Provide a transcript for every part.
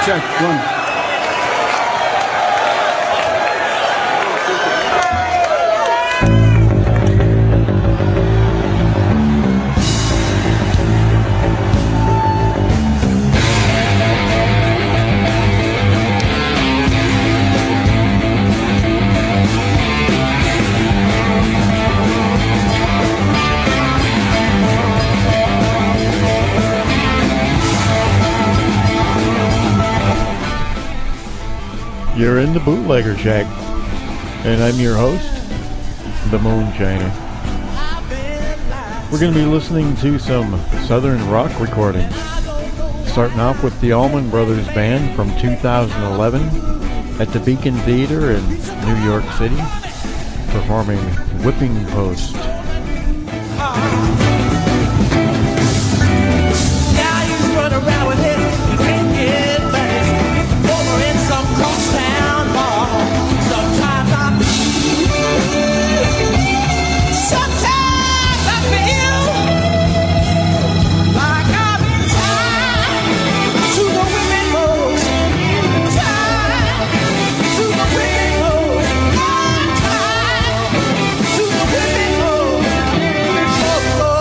Check one. You're in the Bootlegger Shack, and I'm your host, the Moonshiner. We're going to be listening to some Southern rock recordings, starting off with the Allman Brothers Band from 2011 at the Beacon Theater in New York City, performing Whipping Post. Now you run around with it, you can't get back over in some crosstown bar. Sometimes I feel like I've been tied to the women most, tied to the women most, tied to the women most.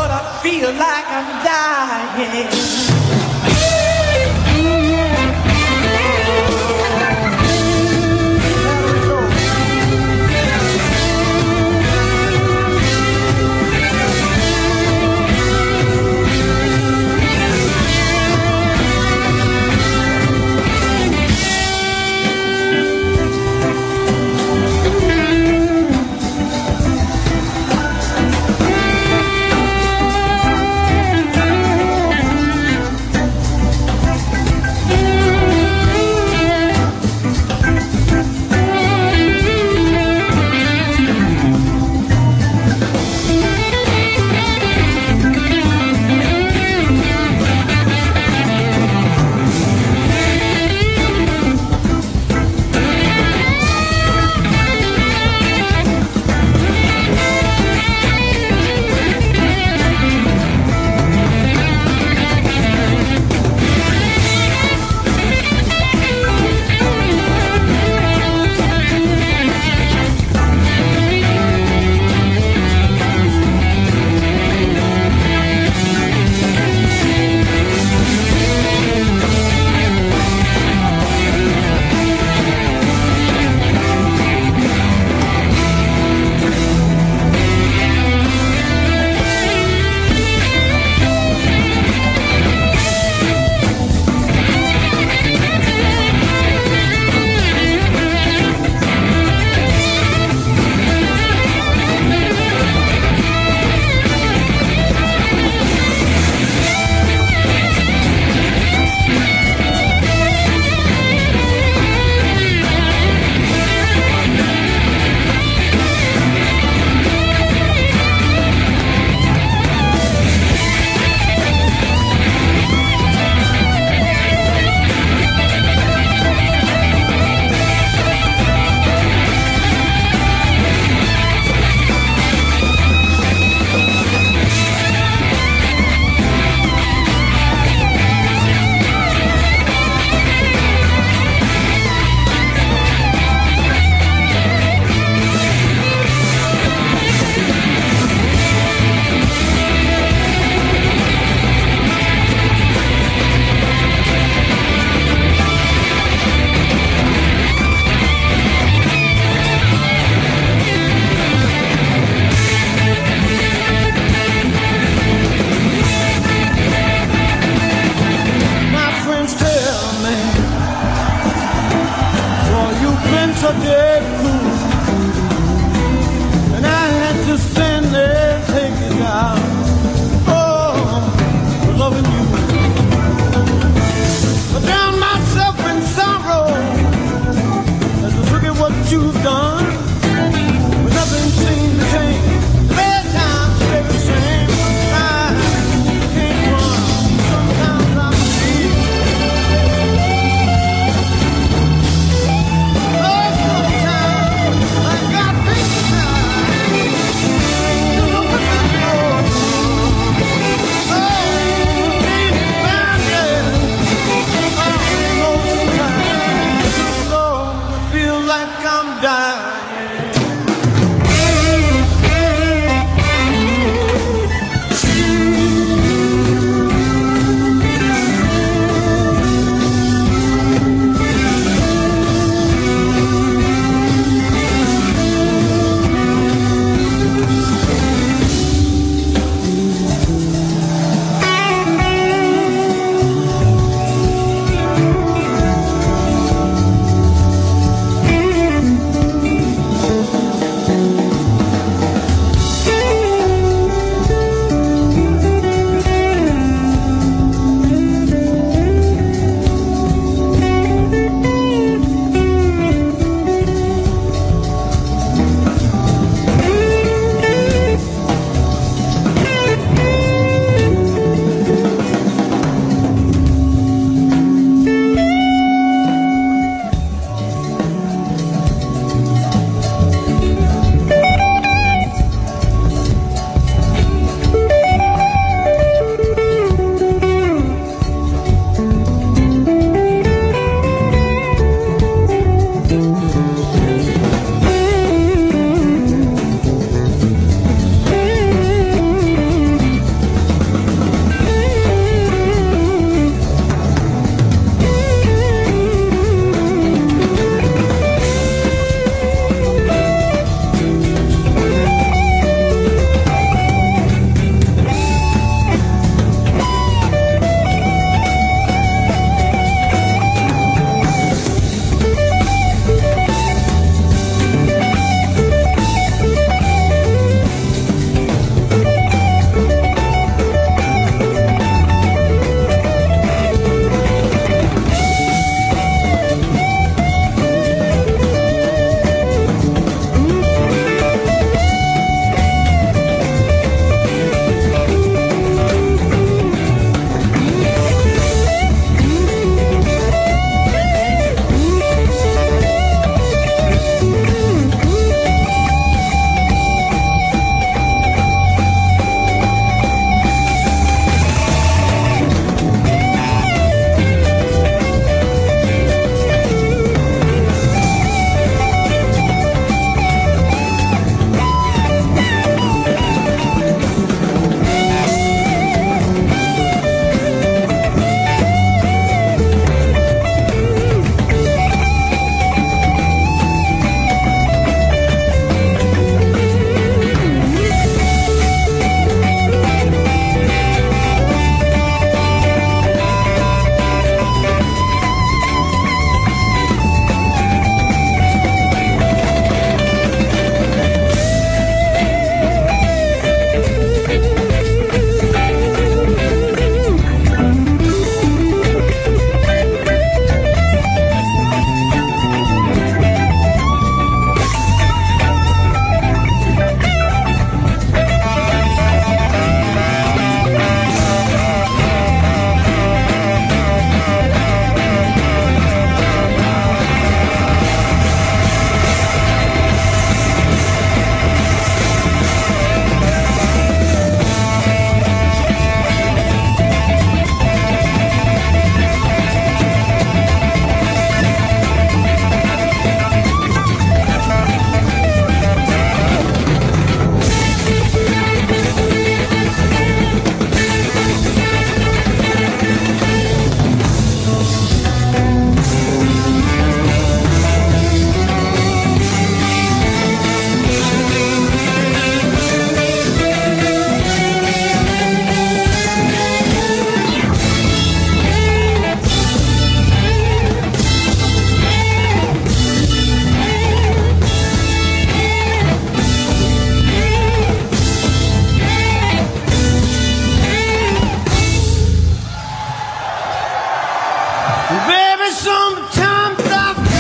Baby, sometimes I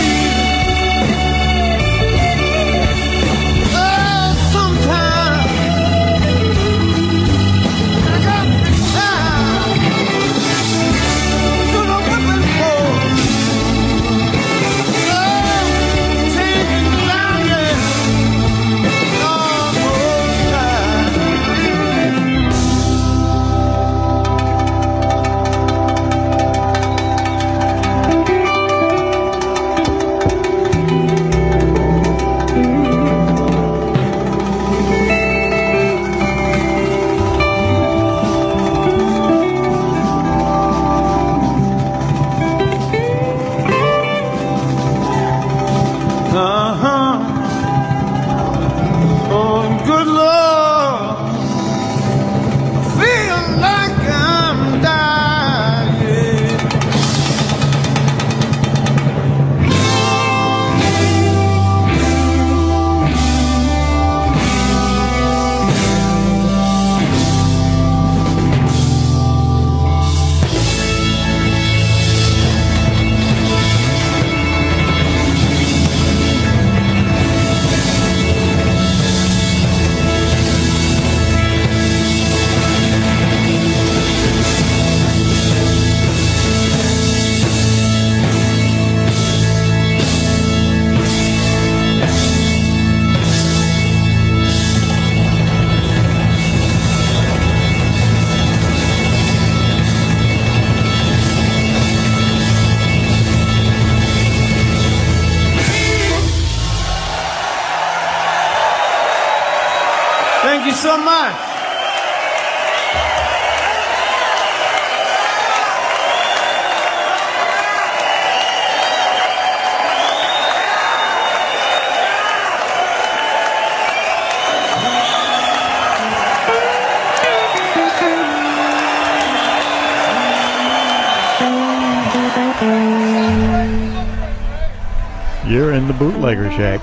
feel, oh, sometimes I got tired to the whipping post. Oh, taking down, yeah, almost tired. Uh-huh. Oh, good Lord, I feel like I'm dying. Thank you so much. You're in the bootlegger shack.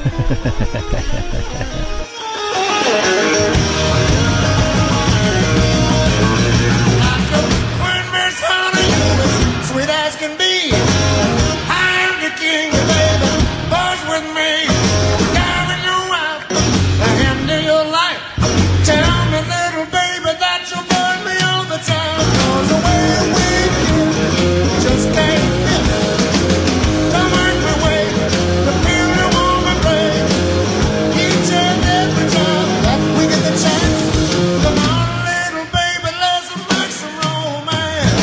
Miss Honey, sweet as can be. I am the king, baby. Buzz with me. Carry you out the end of your life. Tell me, little baby, that you'll burn me all the time. 'Cause the way we do just can't fit. Don't make me wait. The feel you want me play. Each and every time that we get the chance. Come on, little baby, let's make some romance.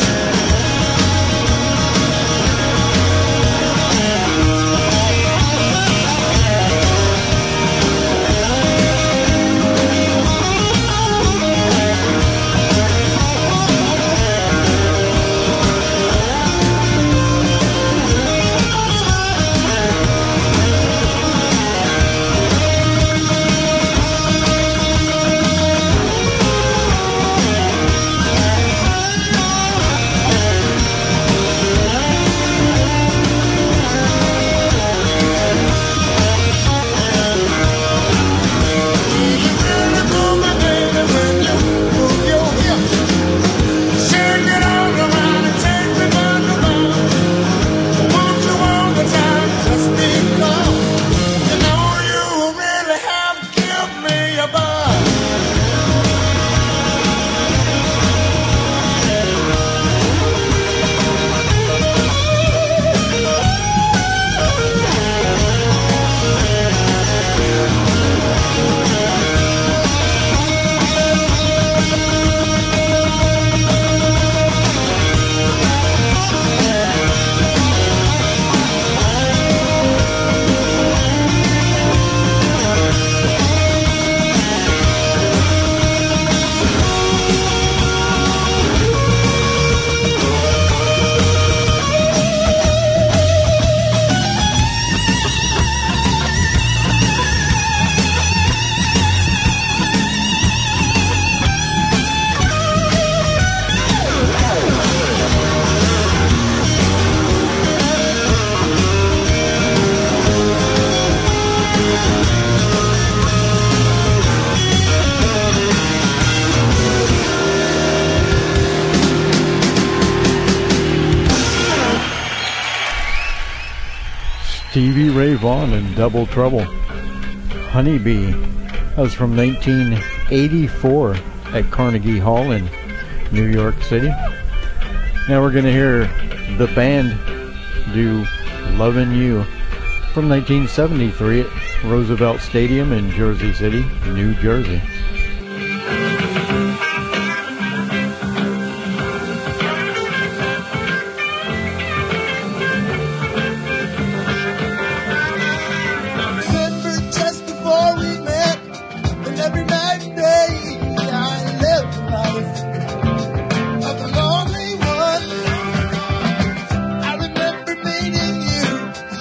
Stevie Ray Vaughan and Double Trouble. Honeybee. That was from 1984 at Carnegie Hall in New York City. Now we're going to hear the band do Lovin' You from 1973 at Roosevelt Stadium in Jersey City, New Jersey.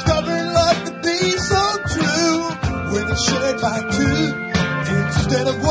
By two instead of one.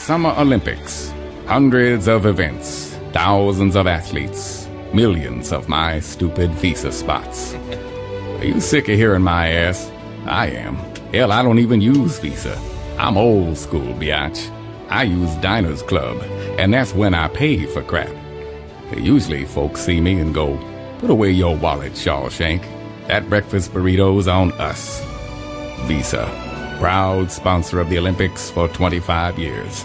Summer Olympics. Hundreds of events, thousands of athletes, millions of my stupid visa spots. Are you sick of hearing my ass? I am. Hell, I don't even use Visa. I'm old school, biatch. I use Diners Club, and that's when I pay for crap. Usually folks see me and go, put away your wallet, Shawshank. That breakfast burrito's on us. Visa, proud sponsor of the Olympics for 25 years.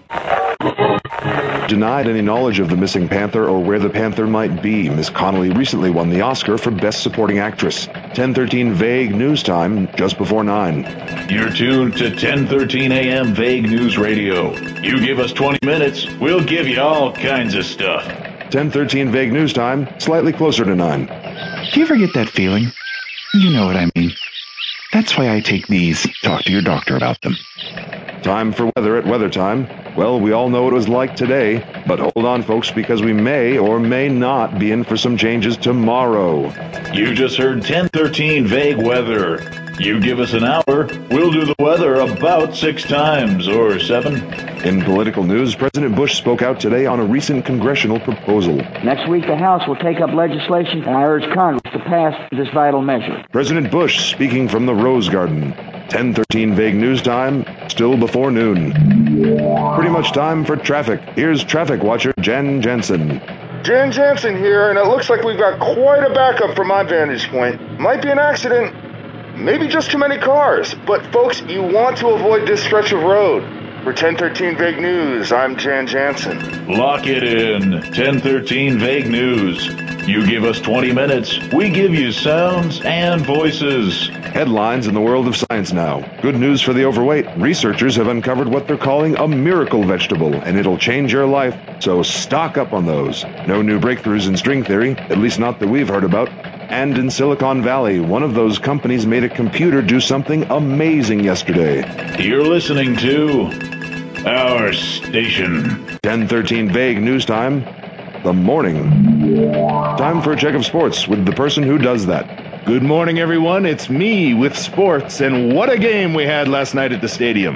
Denied any knowledge of the missing Panther or where the Panther might be, Miss Connolly recently won the Oscar for Best Supporting Actress. 10:13 Vague News Time, just before 9. You're tuned to 10:13 a.m. Vague News Radio. You give us 20 minutes, we'll give you all kinds of stuff. 10:13 Vague News Time, slightly closer to 9. Do you ever get that feeling? You know what I mean. That's why I take these. Talk to your doctor about them. Time for weather at Weather Time. Well, we all know what it was like today, but hold on, folks, because we may or may not be in for some changes tomorrow. You just heard 10:13 Vague Weather. You give us an hour, we'll do the weather about 6 times, or 7. In political news, President Bush spoke out today on a recent congressional proposal. Next week, the House will take up legislation, and I urge Congress to pass this vital measure. President Bush speaking from the Rose Garden. 10:13 Vague News Time, still before noon. Pretty much time for traffic. Here's traffic watcher Jen Jensen. Jen Jensen here, and it looks like we've got quite a backup from my vantage point. Might be an accident, maybe just too many cars. But folks, you want to avoid this stretch of road. For 10:13 Vague News, I'm Jan Jansen. Lock it in. 10:13 Vague News. You give us 20 minutes, we give you sounds and voices. Headlines in the world of science now. Good news for the overweight. Researchers have uncovered what they're calling a miracle vegetable, and it'll change your life, so stock up on those. No new breakthroughs in string theory, at least not that we've heard about. And in Silicon Valley, one of those companies made a computer do something amazing yesterday. You're listening to our station. 10:13 Vague News Time, the morning. Time for a check of sports with the person who does that. Good morning, everyone. It's me with sports, and what a game we had last night at the stadium.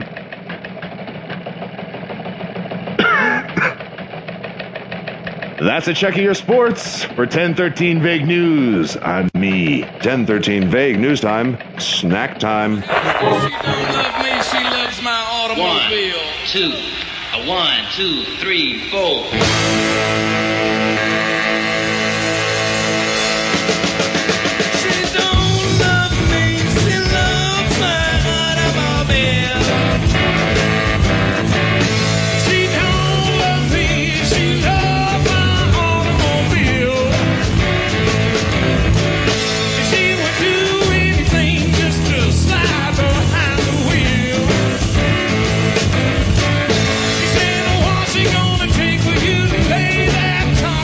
That's a check of your sports for 10:13 Vague News on me. 10:13 Vague News Time, snack time. She don't love me, she loves my automobile. 1, 2, 3, 4. She gonna take for you to lay that time.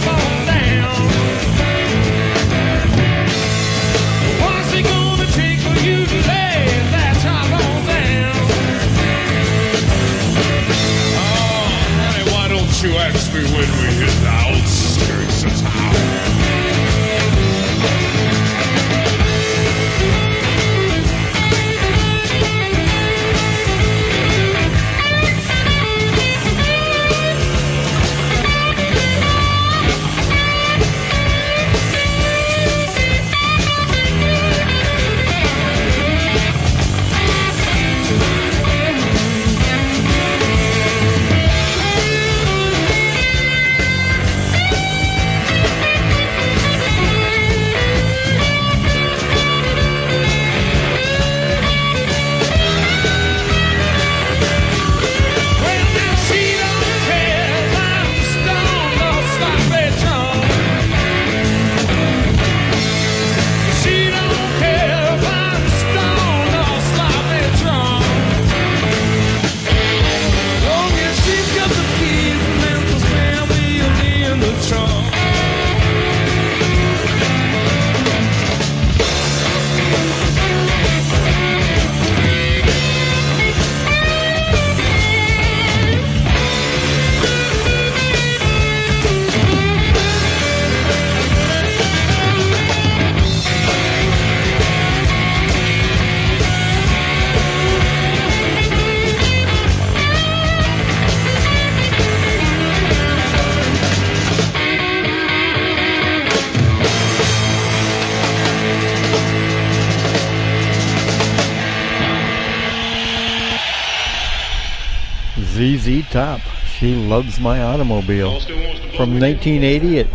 ZZ Top. She Loves My Automobile. From 1980 at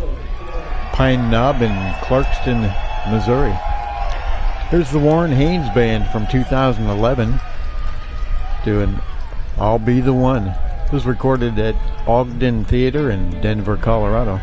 Pine Knob in Clarkston, Missouri. Here's the Warren Haynes Band from 2011 doing I'll Be the One. It was recorded at Ogden Theater in Denver, Colorado.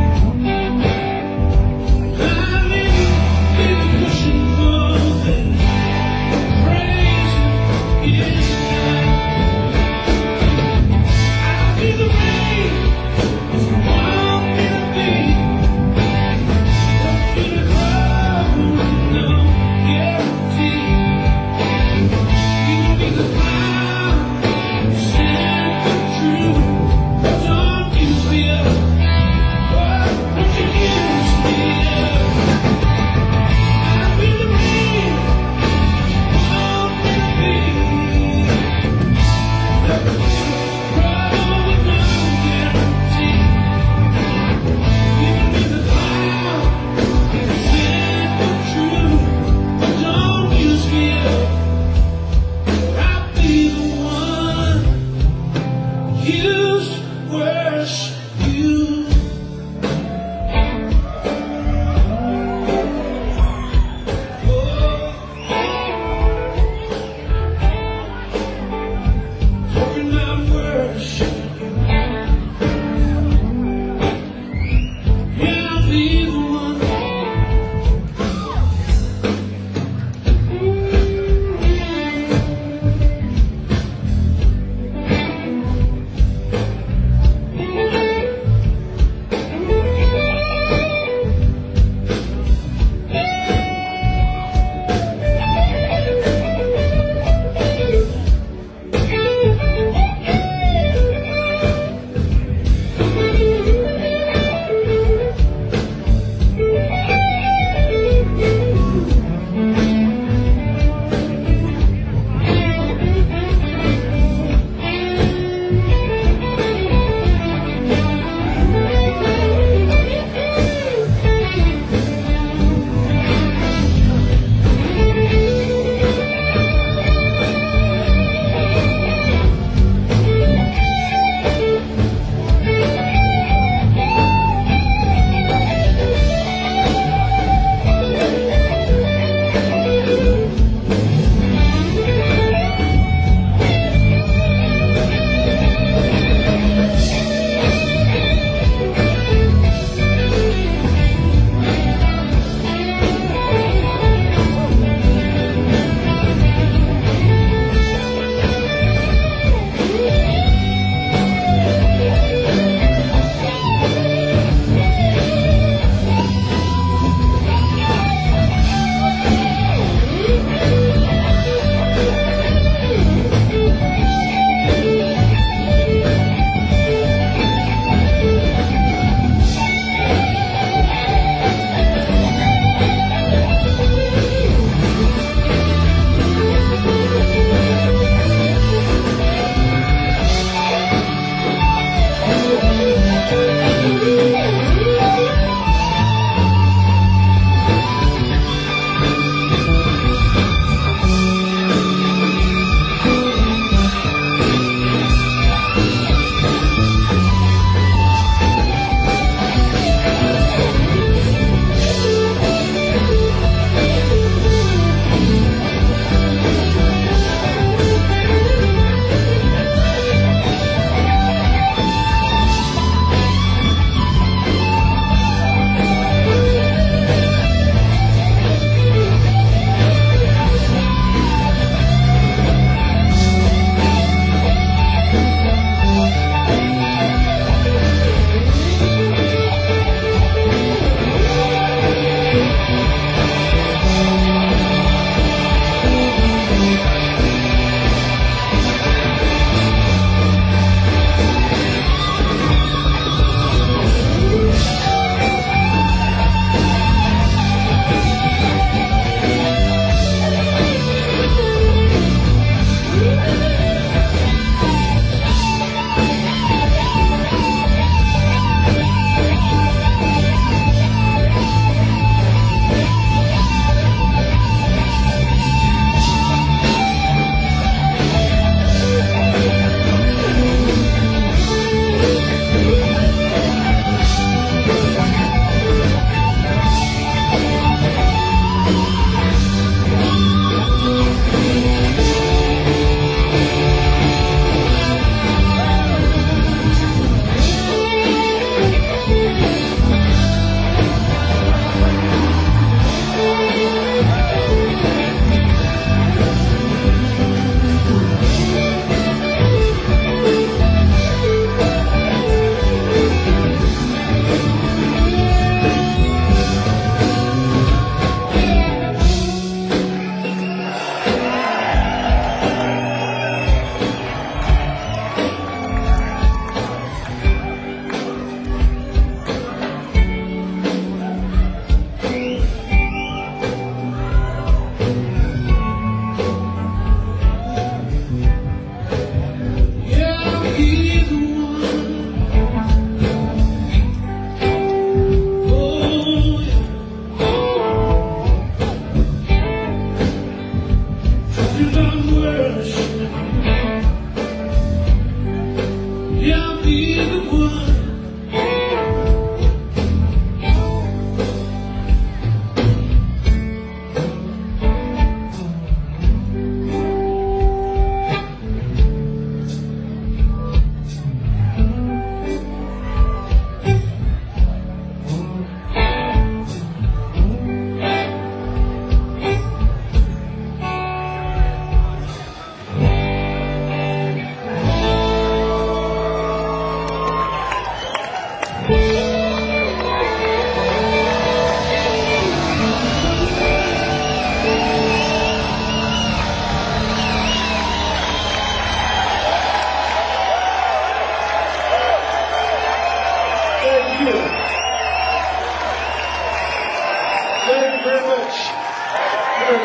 Pushing for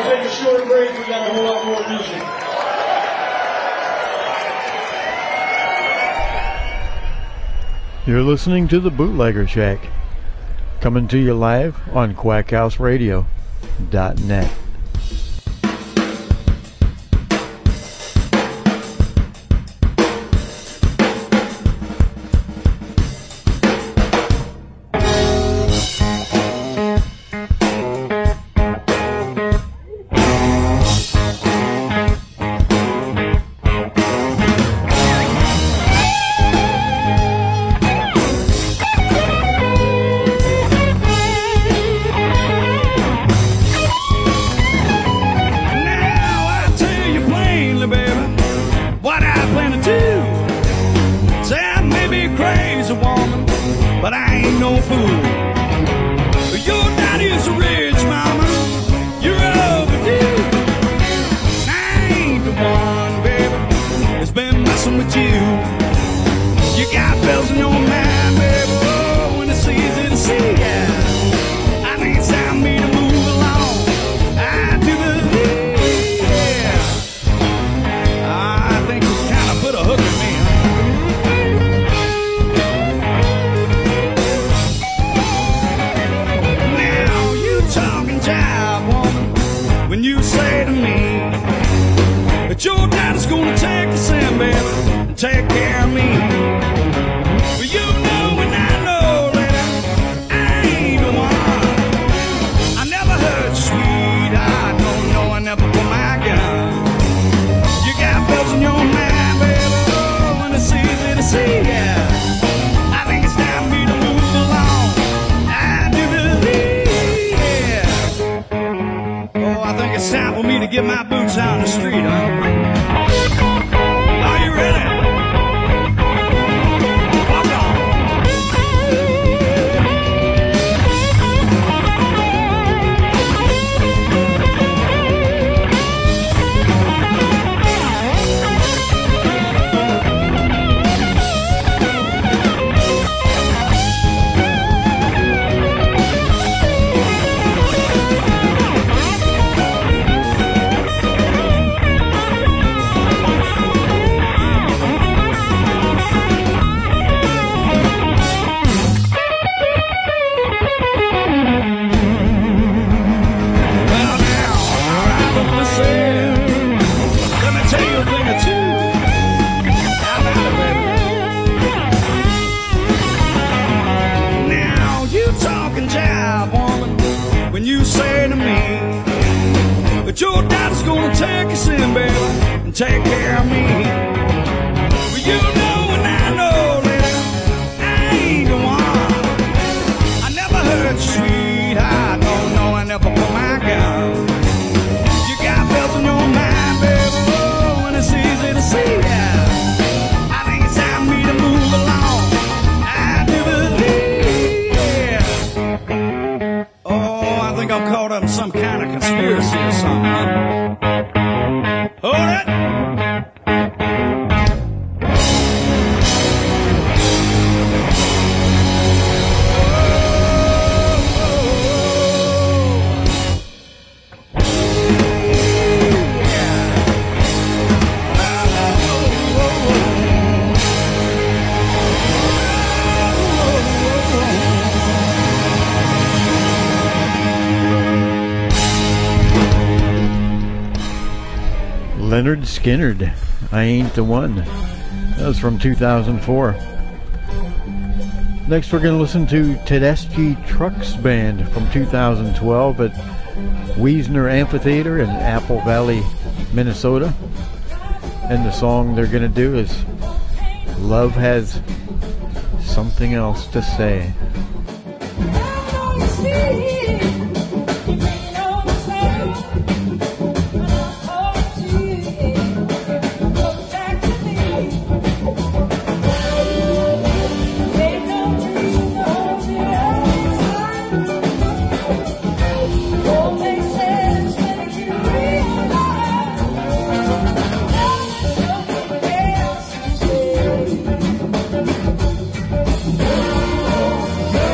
take a short break. We got a whole lot more music. You're listening to the Bootlegger Shack, coming to you live on QuackHouseRadio.net. Lynyrd Skynyrd, I Ain't the One. That was from 2004. Next we're going to listen to Tedeschi Trucks Band from 2012 at Wiesner Amphitheater in Apple Valley, Minnesota. And the song they're going to do is Love Has Something Else to Say. Oh,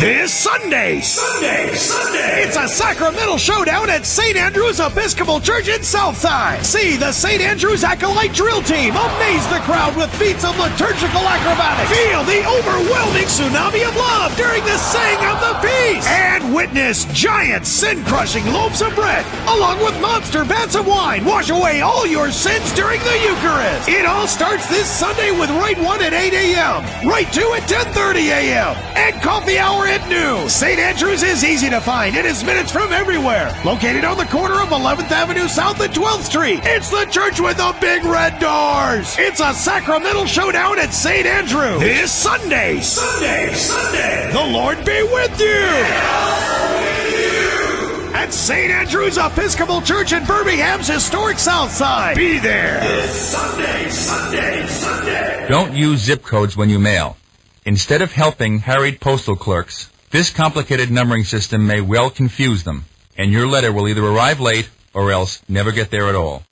this Sunday. It's a sacramental showdown at St. Andrew's Episcopal Church in Southside. See the St. Andrew's Acolyte Drill Team amaze the crowd with feats of liturgical acrobatics. Feel the overwhelming tsunami of love during the saying of the peace. And witness giant sin-crushing loaves of bread, along with monster vats of wine. Wash away all your sins during the Eucharist. It all starts this Sunday with Rite 1 at 8 a.m., Rite 2 at 10:30 a.m., and coffee hour at noon. St. Andrew's is easy to find and is minutes from everywhere. Located on the corner of 11th Avenue South and 12th Street. It's the church with the big red doors. It's a sacramental showdown at St. Andrew this Sunday. The Lord be with you. At St. Andrew's Episcopal Church in Birmingham's historic South Side. Be there this Sunday. Don't use zip codes when you mail. Instead of helping harried postal clerks, this complicated numbering system may well confuse them, and your letter will either arrive late or else never get there at all.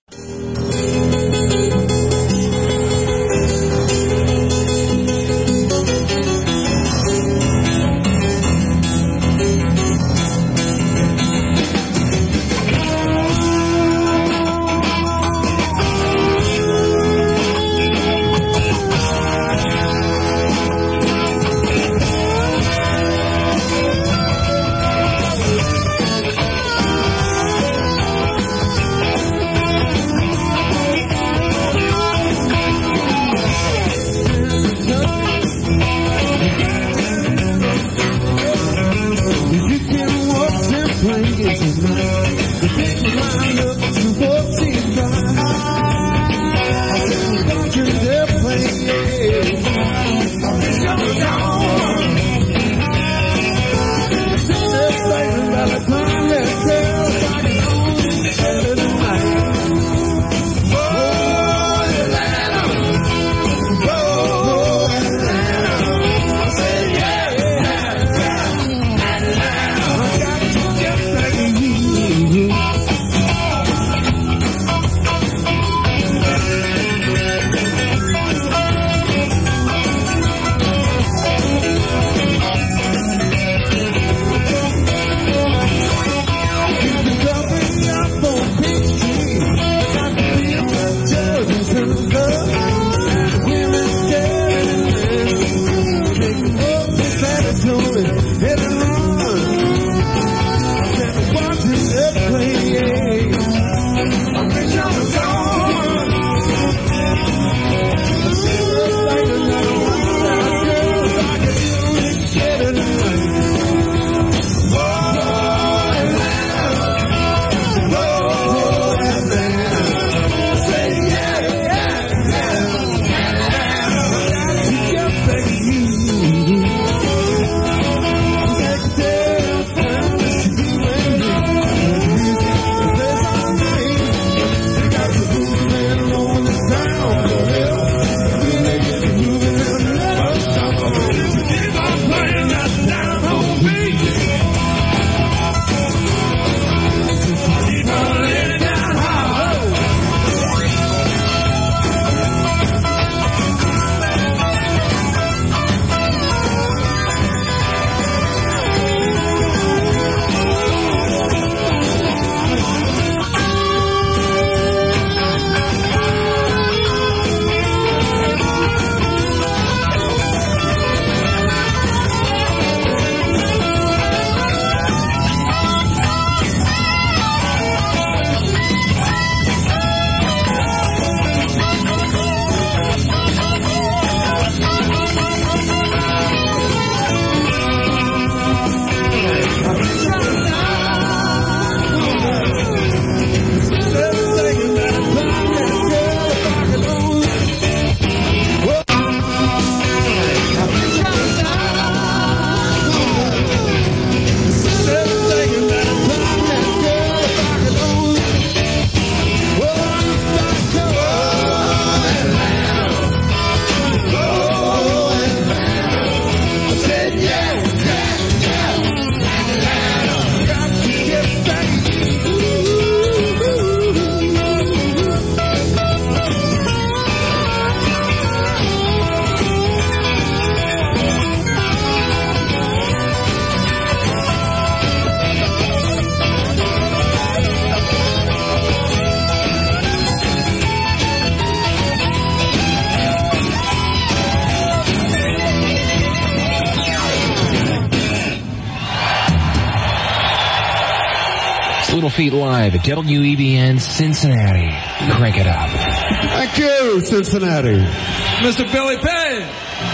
feet live at WEBN Cincinnati. Crank it up. Thank you, Cincinnati. Mr. Billy Penn.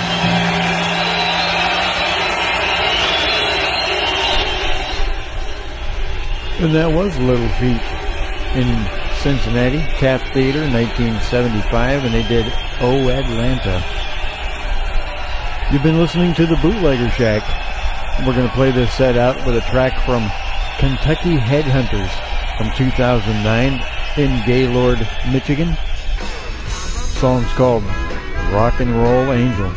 And that was Little Feat in Cincinnati, Taft Theater, 1975, and they did Oh Atlanta. You've been listening to the Bootlegger Shack. We're going to play this set out with a track from Kentucky Headhunters from 2009 in Gaylord, Michigan. The song's called Rock and Roll Angel.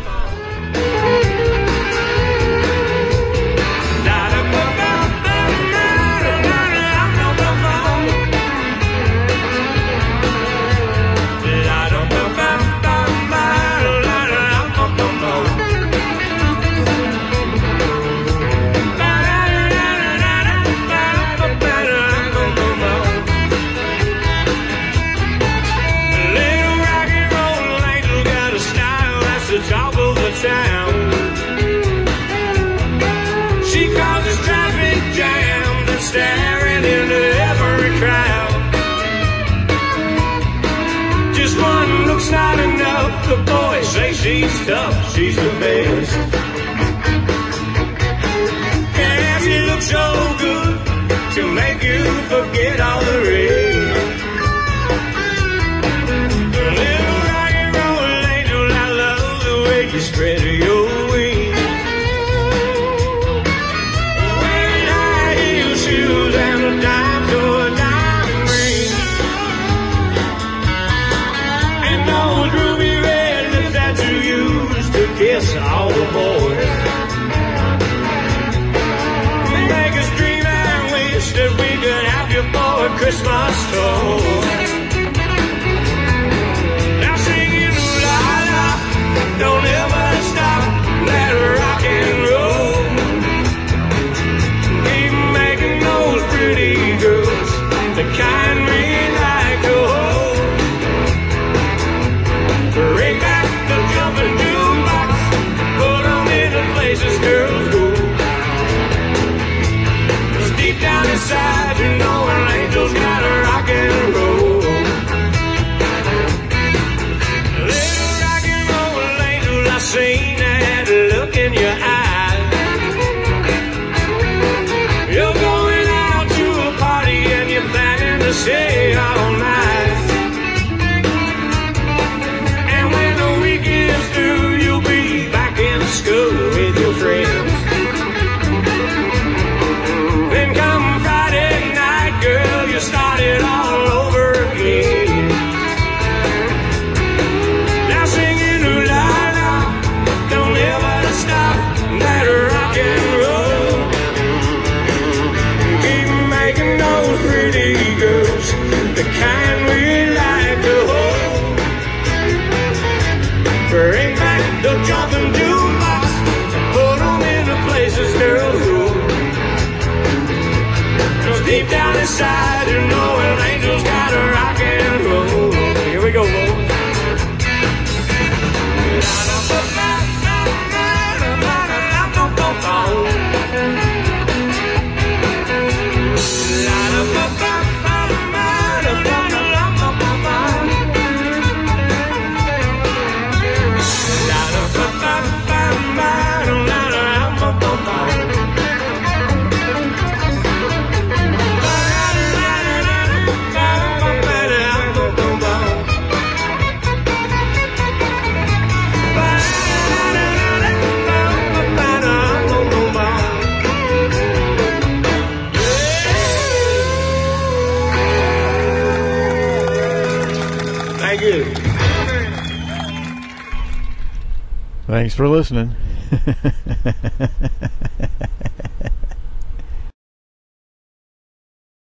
Staring into every crowd. Just one look's not enough. The boys say she's tough, she's the best. And she looks so good to make you forget all the rest. Little rock and roll angel, I love the way you spread your wings. Shoes and a dime to a diamond ring, and those ruby red lips that you used to kiss all the boys. Make us dream and wish that we could have you for a Christmas toy. Now singing la la, don't ever stop, let rock and roll. Pretty girls, the kind we like to hold. Bring back the jumping jukebox, put them in the places girls go. 'Cause deep down inside you know an angel's gotta rock and roll. Little rock and roll angel, I seen that look in your eyes. You're going and you're planning to stay all night. And when the weekend's through, you'll be back in school with your friends. Then come Friday night, girl, you start it all over again. Now singing ooh la la, don't ever stop that rock and roll. Making those pretty girls, the kind we like to hold. Bring back the jumping jukebox, put them in the places girls go. 'Cause deep down inside you know an angel's gotta rock and roll. Here we go, boys. Thanks for listening.